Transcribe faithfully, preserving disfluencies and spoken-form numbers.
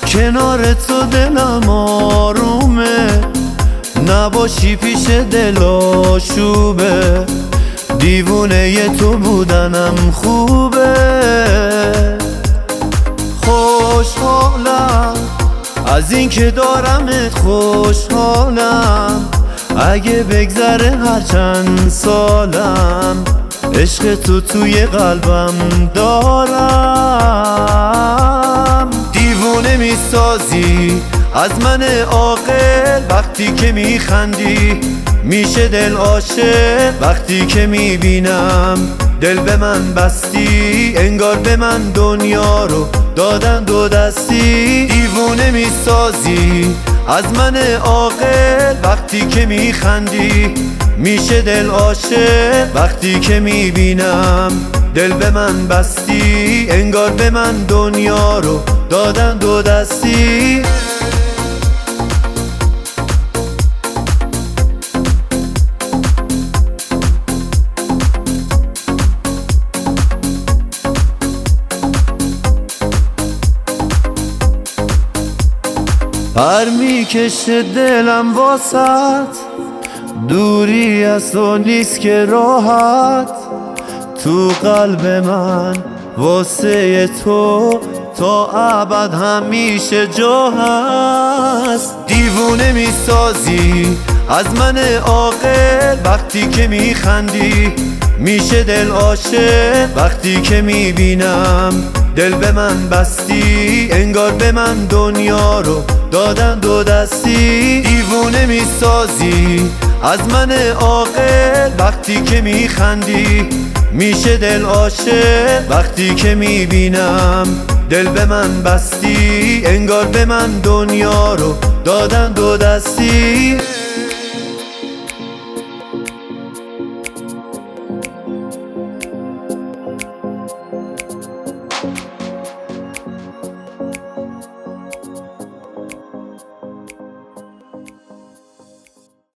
کنار تو دلم آرومه، نباشی پیش دل آشوبه. دیوونه تو بودنم خوبه. خوشحالم از این که دارمت، خوشحالم اگه بگذره هر چند سالم. عشق تو توی قلبم دارم. دیوونه میسازی از من عاقل وقتی که میخندی، میشه دل عاشق وقتی که میبینم. دل به من بستی انگار به من دنیا رو دادن دو دستی. دیوونه میسازی از من عاقل وقتی که میخندی، میشه دل عاشق وقتی که میبینم. دل به من بستی انگار به من دنیا رو دادن دو دستی. پر میکشه دلم واسط، دوری از تو نیست که راحت. تو قلب من واسه تو تا ابد همیشه جا هست. دیوونه میسازی از من عاقل وقتی که میخندی، میشه دل عاشق وقتی که میبینم. دل به من بستی انگار به من دنیا رو دادن دو دستی. دیوونه میسازی از من عاقل وقتی که میخندی، میشه دل عاشق وقتی که میبینم. دل به من بستی انگار به من دنیا رو دادن دو دستی.